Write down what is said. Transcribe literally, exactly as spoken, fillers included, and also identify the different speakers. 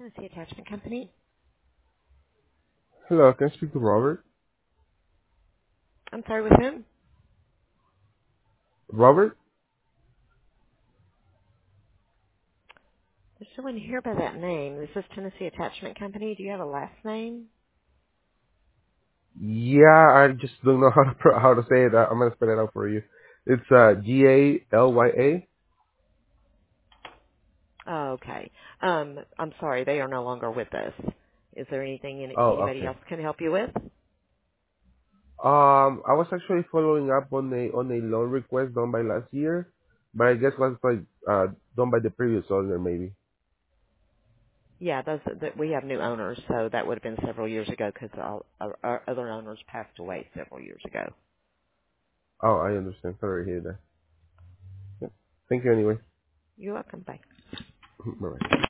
Speaker 1: Tennessee Attachment Company.
Speaker 2: Hello, can I speak to Robert?
Speaker 1: I'm sorry, with whom?
Speaker 2: Robert?
Speaker 1: There's someone here by that name. This is Tennessee Attachment Company. Do you have a last name?
Speaker 2: Yeah, I just don't know how to pro- how to say it. I- I'm gonna spell it out for you. It's uh G A L Y A.
Speaker 1: Oh, okay. Um, I'm sorry, they are no longer with us. Is there anything any-
Speaker 2: Oh,
Speaker 1: anybody
Speaker 2: okay.
Speaker 1: else can help you with?
Speaker 2: Um, I was actually following up on a on a loan request done by last year, but I guess was like uh done by the previous owner maybe.
Speaker 1: Yeah, those that we have new owners, so that would have been several years ago because our, our, our other owners passed away several years ago.
Speaker 2: Oh, I understand. Sorry to hear that. Yeah. Thank you anyway.
Speaker 1: You're welcome. Bye.
Speaker 2: Bye.